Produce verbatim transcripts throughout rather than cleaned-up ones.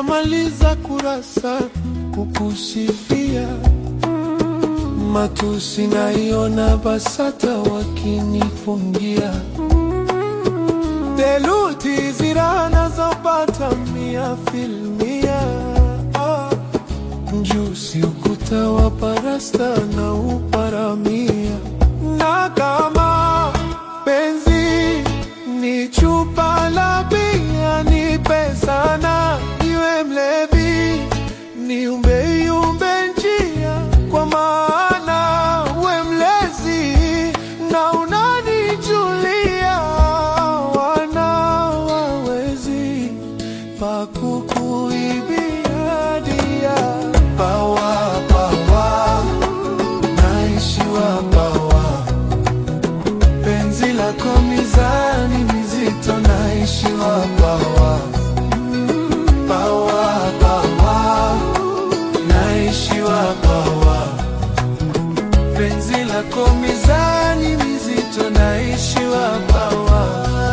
Nishamaliza kurasa kukusifia, matusi naiona BASATA wakinifungia. Theluthi zira nazopata mia filmia. Mjusi ukuta wa parasta na uparamia. Na kama penzi ni chupa la bia, nipe sana niwe mlevi, niumbe yumbe njia, kwa maana we mlezi na unanijulia. Wana wawezi pa kukuibia dia. Pawa, pawa, naishiwa pawa. Penzi lako mizani mizito, naishiwa pawa. Pawa, pawa, naishiwa pawa. Penzi lako mizani mizito, naishiwa pawa.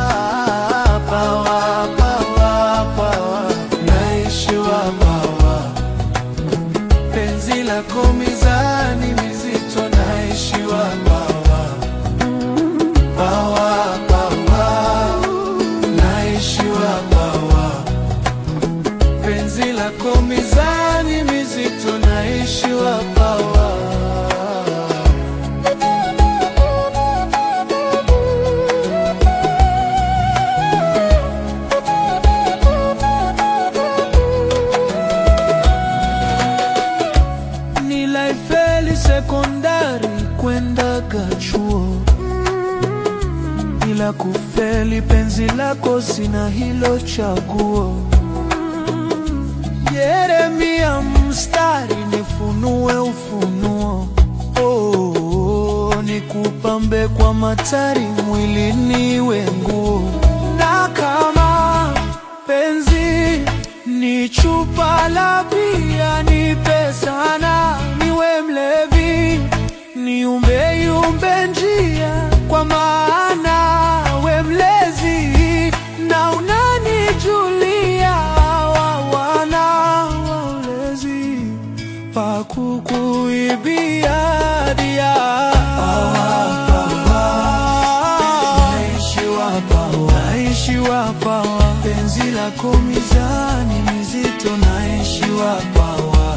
Pawa, pawa, pawa, naishiwa pawa. Penzi lako mizani mizito, naishiwa pawa. Pawa, pawa, naishiwa pawa. Penzi lako mizani mizito, naishiwa pawa. Nilaifeli sekondari kwenda chuo, ila kufeli penzi lako sina hilo chaguo. Yeremia mstari nifunue ufunuo. Oh, nikupambe kwa matari mwili niwe nguo. Na kama penzi ni chupa la bia, nipe sana niwe mlevi, niumbe yumbe njia, kwa maana we mlezi na unanijulia. Wana walezi pa kukuibia dia. Pawa, pawa, naishiwa pawa. Naishiwa pawa. Penzi lako mizani mizito, naishiwa pawa.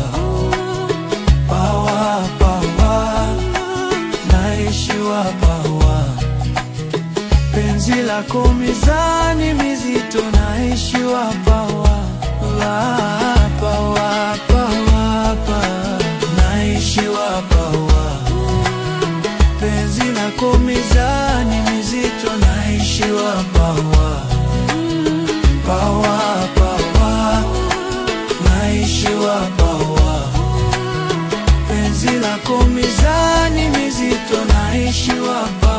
Pawa, pawa, naishiwa pawa. Penzi lako mizani mizito, naishiwa pawa. Pawa, pawa, pawa, naishiwa pawa. Penzi lako mizani mizito, naishiwa pawa. Pawa, pawa, naishiwa pawa. Penzi lako mizani mizito, naishiwa pawa.